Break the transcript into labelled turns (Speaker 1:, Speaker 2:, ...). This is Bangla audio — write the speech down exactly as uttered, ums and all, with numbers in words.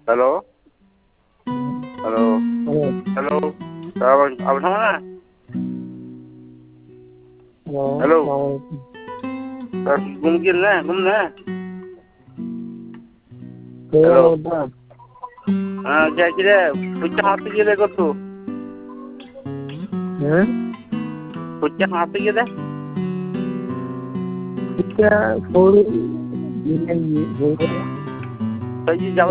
Speaker 1: হ্যালো হ্যালো হ্যালো আবার আবার শোনো না हेलो घूम के ना घूमना हेलो हाँ क्या किरे कुछ हाथ पे किरे को तू
Speaker 2: हैं
Speaker 1: कुछ हाथ पे किरे
Speaker 2: क्या थोड़ी ये नहीं ये
Speaker 1: तो ये जाओ